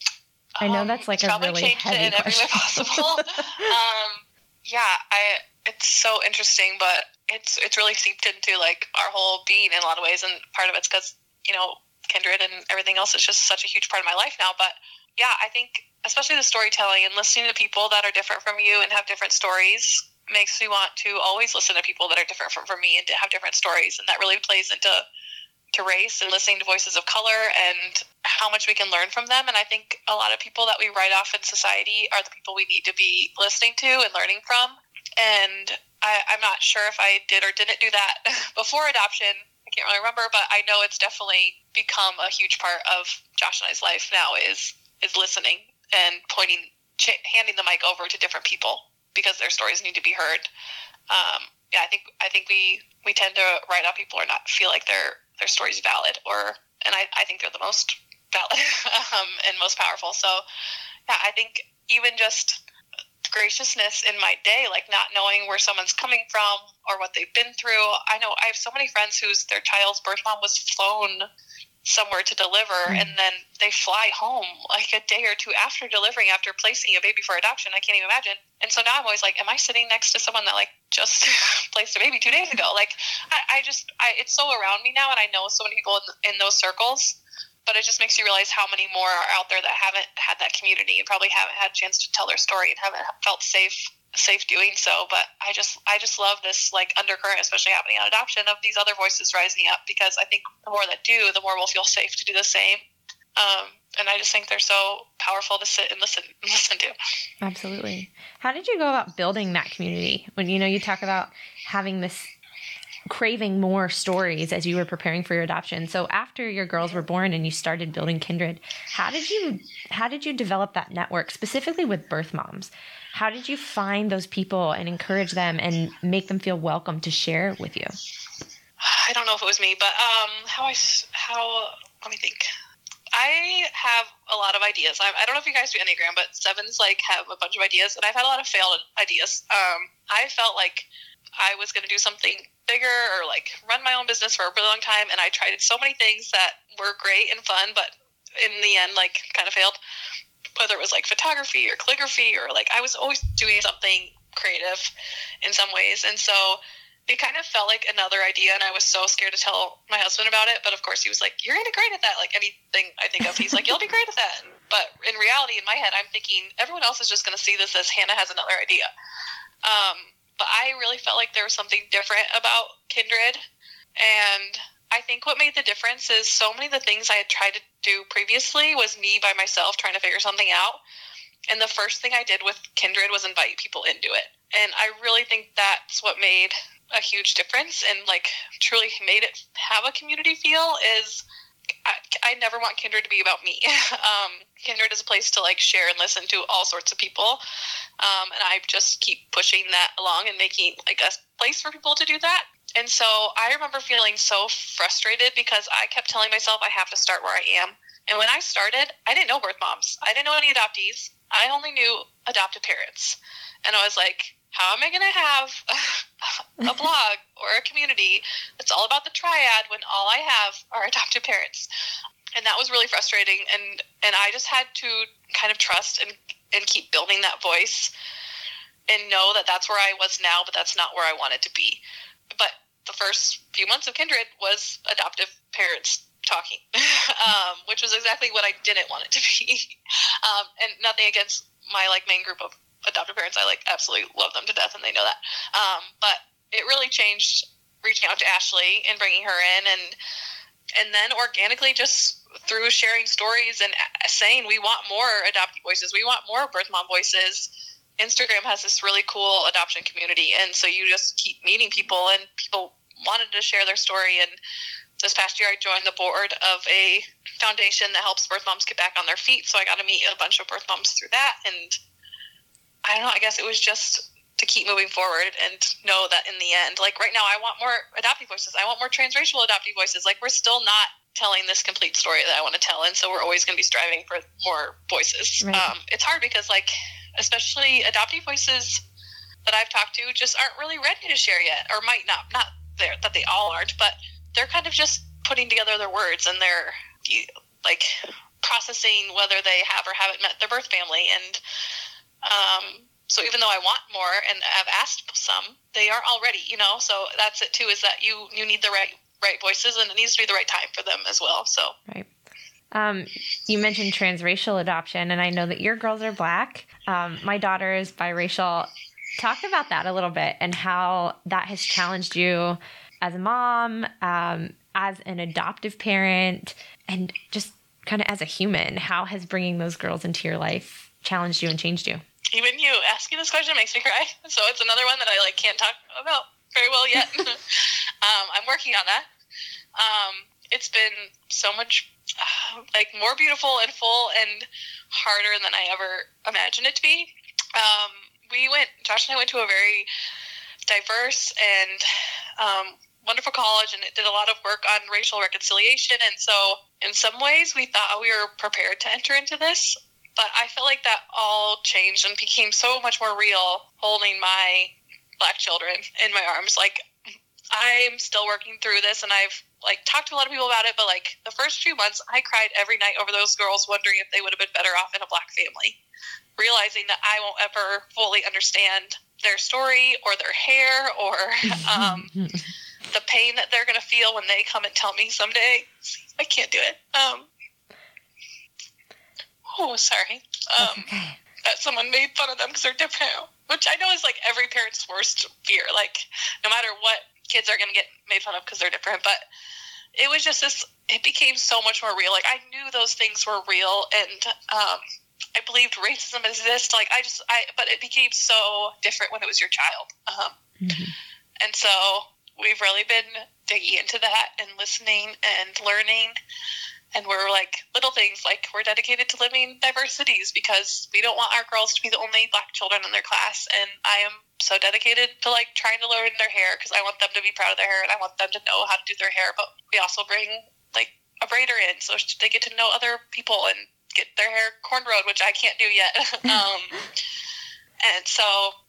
I know that's like um, a really changed heavy it in question. every way possible. um, yeah, I. It's so interesting, but it's it's really seeped into like our whole being in a lot of ways, and part of it's because you know Kindred and everything else is just such a huge part of my life now. But yeah, I think especially the storytelling and listening to people that are different from you and have different stories makes me want to always listen to people that are different from, from me and to have different stories. And that really plays into to race and listening to voices of color and how much we can learn from them. And I think a lot of people that we write off in society are the people we need to be listening to and learning from. And I, I'm not sure if I did or didn't do that before adoption. I can't really remember, but I know it's definitely become a huge part of Josh and I's life now is, is listening and pointing, ch- handing the mic over to different people, because their stories need to be heard. Um, yeah, I think I think we, we tend to write off people or not feel like their their story's valid, or and I, I think they're the most valid um, and most powerful. So yeah, I think even just graciousness in my day, like not knowing where someone's coming from or what they've been through. I know I have so many friends whose their child's birth mom was flown somewhere to deliver, mm. and then they fly home like a day or two after delivering, after placing a baby for adoption. I can't even imagine. And so now I'm always like, am I sitting next to someone that like just placed a baby two days ago? Like I, I just, I, it's so around me now, and I know so many people in, in those circles, but it just makes you realize how many more are out there that haven't had that community and probably haven't had a chance to tell their story and haven't felt safe safe doing so. But I just I just love this like undercurrent, especially happening on adoption, of these other voices rising up, because I think the more that do, the more we'll feel safe to do the same. Um, and I just think they're so powerful to sit and listen listen to. Absolutely. How did you go about building that community? When you know you talk about having this craving more stories as you were preparing for your adoption. So after your girls were born and you started building Kindred, how did you how did you develop that network specifically with birth moms? How did you find those people and encourage them and make them feel welcome to share with you? I don't know if it was me, but um, how I how let me think. I have a lot of ideas. I, I don't know if you guys do Enneagram, but sevens like have a bunch of ideas, and I've had a lot of failed ideas. Um, I felt like I was going to do something bigger or like run my own business for a really long time, and I tried so many things that were great and fun, but in the end, like, kind of failed. Whether it was like photography or calligraphy, or like I was always doing something creative in some ways, and so it kind of felt like another idea, and I was so scared to tell my husband about it. But of course, he was like, "You're gonna be great at that." Like anything I think of, he's like, "You'll be great at that." But in reality, in my head, I'm thinking everyone else is just gonna see this as Hannah has another idea. Um, but I really felt like there was something different about Kindred, and I think what made the difference is so many of the things I had tried to do previously was me by myself trying to figure something out. And the first thing I did with Kindred was invite people into it. And I really think that's what made a huge difference and like truly made it have a community feel is I, I never want Kindred to be about me. um, Kindred is a place to like share and listen to all sorts of people. Um, and I just keep pushing that along and making like a place for people to do that. And so I remember feeling so frustrated because I kept telling myself I have to start where I am. And when I started, I didn't know birth moms. I didn't know any adoptees. I only knew adoptive parents. And I was like, how am I going to have a blog or a community that's all about the triad when all I have are adoptive parents? And that was really frustrating. And, and I just had to kind of trust and, and keep building that voice and know that that's where I was now, but that's not where I wanted to be. But the first few months of Kindred was adoptive parents talking, um, which was exactly what I didn't want it to be. Um, and nothing against my like main group of adoptive parents. I like absolutely love them to death, and they know that. Um, but it really changed reaching out to Ashley and bringing her in, and and then organically just through sharing stories and saying we want more adoptee voices, we want more birth mom voices. Instagram has this really cool adoption community, and so you just keep meeting people, and people wanted to share their story. And this past year, I joined the board of a foundation that helps birth moms get back on their feet, so I got to meet a bunch of birth moms through that, and I don't know, I guess it was just to keep moving forward and know that in the end, like right now, I want more adoptee voices. I want more transracial adoptee voices. Like we're still not telling this complete story that I want to tell, and so we're always going to be striving for more voices. Right. Um, it's hard because like, especially adoptee voices that I've talked to just aren't really ready to share yet, or might not, not there that they all aren't, but they're kind of just putting together their words and they're like processing whether they have or haven't met their birth family. And um, so even though I want more and I've asked some, they aren't all ready, you know? So that's it too, is that you, you need the right, right voices, and it needs to be the right time for them as well. So, right. Um, you mentioned transracial adoption, and I know that your girls are Black. Um, my daughter is biracial. Talk about that a little bit and how that has challenged you as a mom, um, as an adoptive parent, and just kind of as a human. How has bringing those girls into your life challenged you and changed you? Even you asking this question makes me cry. So it's another one that I like can't talk about very well yet. um, I'm working on that. Um, it's been so much uh, like more beautiful and full and harder than I ever imagined it to be. Um, we went, Josh and I went to a very diverse and um, wonderful college, and it did a lot of work on racial reconciliation. And so in some ways we thought we were prepared to enter into this, but I feel like that all changed and became so much more real holding my Black children in my arms. Like I'm still working through this, and I've like talked to a lot of people about it, but like the first few months I cried every night over those girls, wondering if they would have been better off in a Black family, realizing that I won't ever fully understand their story or their hair or um, the pain that they're going to feel when they come and tell me someday. I can't do it. Um, oh, sorry. Um, okay. That someone made fun of them because they're different, which I know is like every parent's worst fear. Like no matter what, kids are going to get made fun of because they're different. But it was just this, it became so much more real. Like I knew those things were real, and um, I believed racism exists. Like I just, I, but it became so different when it was your child. Um, mm-hmm. And so we've really been digging into that and listening and learning. And we're like little things like we're dedicated to living diversities because we don't want our girls to be the only Black children in their class. And I am so dedicated to like trying to learn their hair because I want them to be proud of their hair and I want them to know how to do their hair. But we also bring like a braider in so they get to know other people and get their hair cornrowed, which I can't do yet. um, and so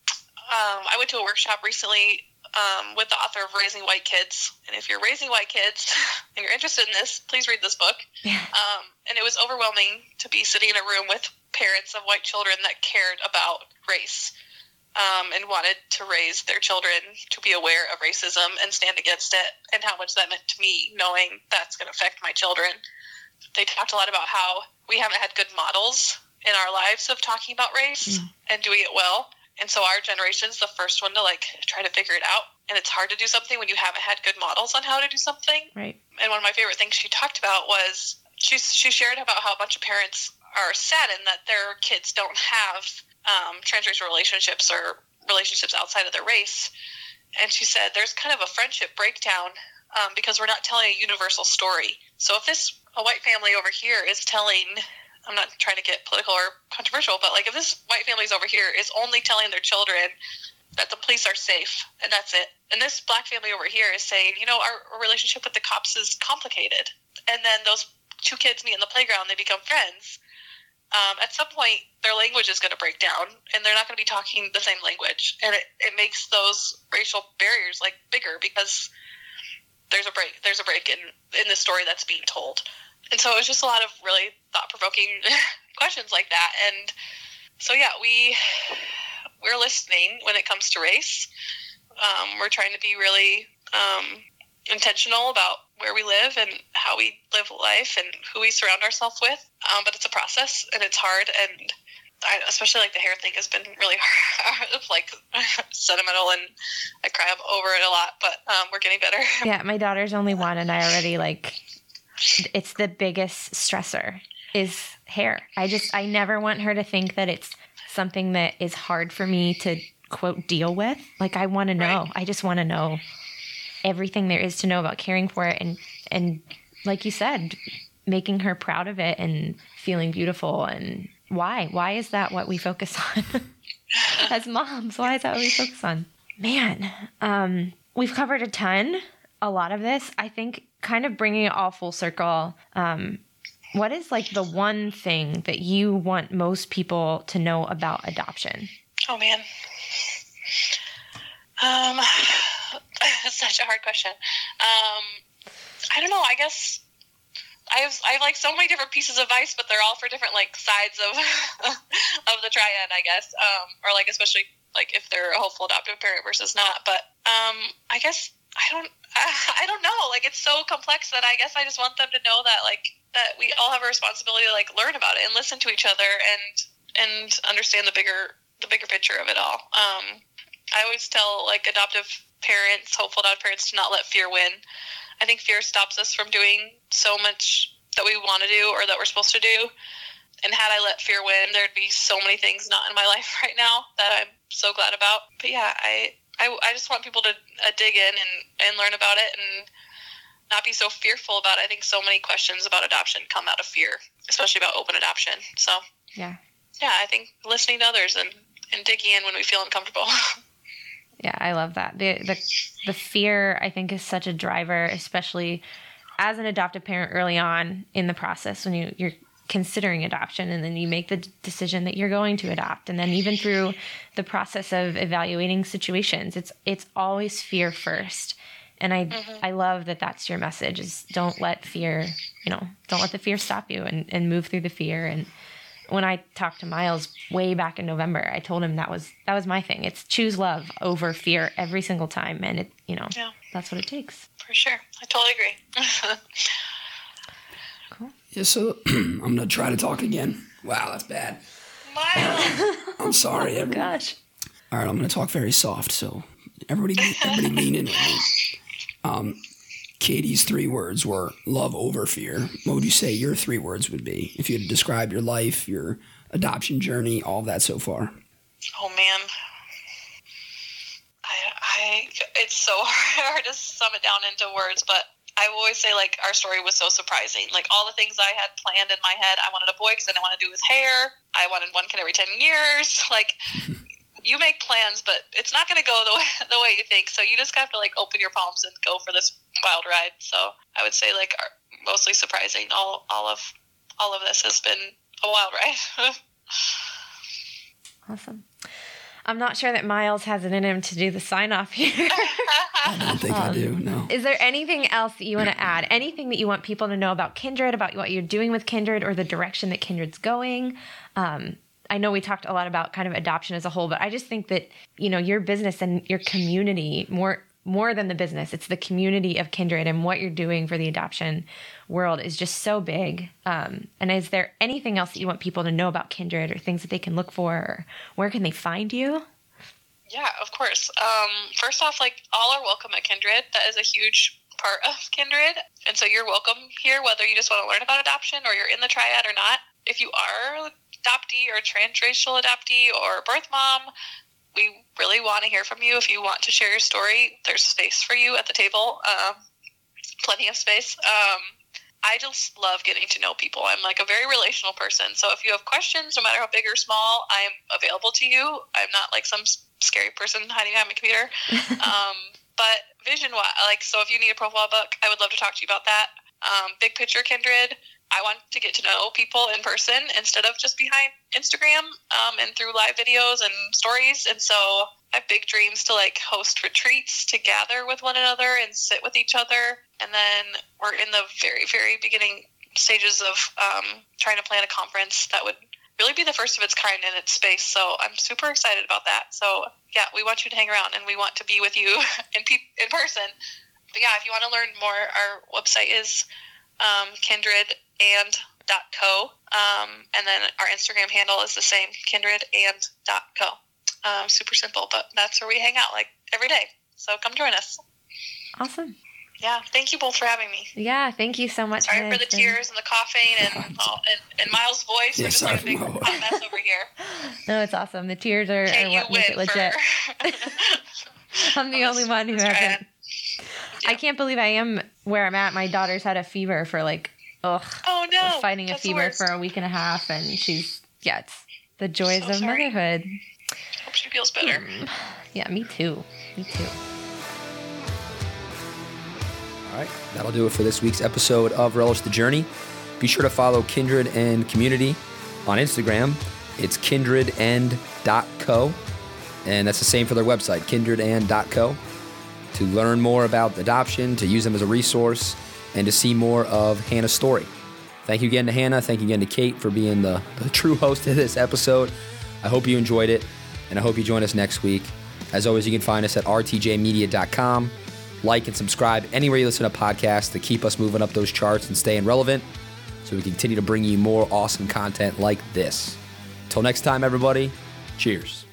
um, I went to a workshop recently um, with the author of Raising White Kids. And if you're raising white kids and you're interested in this, please read this book. Yeah. Um, and it was overwhelming to be sitting in a room with parents of white children that cared about race. Um, and wanted to raise their children to be aware of racism and stand against it, and how much that meant to me, knowing that's going to affect my children. They talked a lot about how we haven't had good models in our lives of talking about race mm. and doing it well. And so our generation's the first one to like try to figure it out. And it's hard to do something when you haven't had good models on how to do something. Right. And one of my favorite things she talked about was she, she shared about how a bunch of parents are saddened that their kids don't have Um, transracial relationships or relationships outside of their race. And she said there's kind of a friendship breakdown um, because we're not telling a universal story. So if this a white family over here is telling, I'm not trying to get political or controversial, but like if this white family's over here is only telling their children that the police are safe and that's it, and this black family over here is saying, you know, our, our relationship with the cops is complicated, and then those two kids meet in the playground, they become friends. Um, at some point, their language is going to break down, and they're not going to be talking the same language. And it, it makes those racial barriers like bigger because there's a break. There's a break in in the story that's being told. And so it was just a lot of really thought-provoking questions like that. And so yeah, we we're listening when it comes to race. Um, we're trying to be really um, intentional about where we live and how we live life and who we surround ourselves with. Um, but it's a process and it's hard. And I, especially like the hair thing has been really hard, like sentimental, and I cry over it a lot, but um, we're getting better. Yeah. My daughter's only one, and I already like, it's the biggest stressor is hair. I just, I never want her to think that it's something that is hard for me to quote deal with. Like I want to know, right. I just want to know everything there is to know about caring for it, and and like you said, making her proud of it and feeling beautiful. And why why is that what we focus on as moms? Why is that what we focus on? Man, um we've covered a ton, a lot of this. I think kind of bringing it all full circle, um what is like the one thing that you want most people to know about adoption? Oh man, um that's such a hard question. Um, I don't know. I guess I have I have like so many different pieces of advice, but they're all for different like sides of of the triad, I guess. Um, or like especially like if they're a hopeful adoptive parent versus not. But um, I guess I don't I, I don't know. Like it's so complex that I guess I just want them to know that like that we all have a responsibility to like learn about it and listen to each other and and understand the bigger the bigger picture of it all. Um, I always tell like adoptive parents, hopeful adoptive parents, to not let fear win. I think fear stops us from doing so much that we want to do or that we're supposed to do. And had I let fear win, there'd be so many things not in my life right now that I'm so glad about. But yeah, I I, I just want people to uh, dig in and, and learn about it and not be so fearful about it. I think so many questions about adoption come out of fear, especially about open adoption. So yeah, yeah, I think listening to others and, and digging in when we feel uncomfortable. Yeah, I love that. The, the the fear, I think, is such a driver, especially as an adoptive parent early on in the process when you, you're considering adoption, and then you make the d- decision that you're going to adopt. And then even through the process of evaluating situations, it's it's always fear first. And I mm-hmm. I love that that's your message, is don't let fear, you know, don't let the fear stop you, and, and move through the fear. And when I talked to Miles way back in November, I told him that was that was my thing. It's choose love over fear every single time, and it you know yeah. that's what it takes. For sure, I totally agree. Cool. Yeah, so I'm gonna try to talk again. Wow, that's bad. Miles, I'm sorry, oh, everyone. Gosh. All right, I'm gonna talk very soft, so everybody, everybody lean in with me. Um, Katie's three words were love over fear. What would you say your three words would be if you had to describe your life, your adoption journey, all of that so far? Oh man, I, I, it's so hard to sum it down into words, but I always say like our story was so surprising. Like all the things I had planned in my head, I wanted a boy because I didn't want to do his hair. I wanted one kid every ten years. Like you make plans, but it's not going to go the way, the way you think. So you just have to like open your palms and go for this wild ride. So I would say like our, mostly surprising. All all of all of this has been a wild ride. Awesome. I'm not sure that Miles has it in him to do the sign off here. I don't think um, I do, no. Is there anything else that you want to add? Anything that you want people to know about Kindred, about what you're doing with Kindred, or the direction that Kindred's going? Um, I know we talked a lot about kind of adoption as a whole, but I just think that, you know, your business and your community, more more than the business, it's the community of Kindred, and what you're doing for the adoption world is just so big. Um, and is there anything else that you want people to know about Kindred, or things that they can look for, or where can they find you? Yeah, of course. Um, first off, like, all are welcome at Kindred. That is a huge part of Kindred. And so you're welcome here, whether you just want to learn about adoption or you're in the triad or not. If you are adoptee or transracial adoptee or birth mom, we really want to hear from you. If you want to share your story, there's space for you at the table. Um, plenty of space. Um, I just love getting to know people. I'm like a very relational person. So if you have questions, no matter how big or small, I'm available to you. I'm not like some scary person hiding behind my computer. um, but vision-wise, like, so if you need a profile book, I would love to talk to you about that. Um, big picture Kindred, I want to get to know people in person instead of just behind Instagram um, and through live videos and stories. And so I have big dreams to like host retreats to gather with one another and sit with each other. And then we're in the very, very beginning stages of um, trying to plan a conference that would really be the first of its kind in its space. So I'm super excited about that. So yeah, we want you to hang around and we want to be with you in pe- in person. But yeah, if you want to learn more, our website is um, kindred and dot co. Um, and then our Instagram handle is the same, kindred and dot co. Um, super simple, but that's where we hang out like every day. So come join us. Awesome. Yeah, thank you both for having me. Yeah, thank you so much. Sorry for the tears and the coughing and oh, and, and Miles' voice. Yeah, We're just sorry. like a big hot mess over here. No, it's awesome. The tears are, are what make it legit. For... I'm the only one who hasn't. Yeah. I can't believe I am where I'm at. My daughter's had a fever for like, ugh. Oh no. Fighting a That's fever for a week and a half, and she's yeah, it's the joys so of sorry. motherhood. Hope she feels better. Mm. Yeah, me too. Me too. All right, that'll do it for this week's episode of Relish the Journey. Be sure to follow Kindred and Community on Instagram. It's kindred and dot co, and that's the same for their website, kindred and dot co, to learn more about adoption, to use them as a resource, and to see more of Hannah's story. Thank you again to Hannah. Thank you again to Kate for being the, the true host of this episode. I hope you enjoyed it, and I hope you join us next week. As always, you can find us at r t j media dot com. Like and subscribe anywhere you listen to podcasts to keep us moving up those charts and staying relevant so we continue to bring you more awesome content like this. Till next time, everybody, cheers.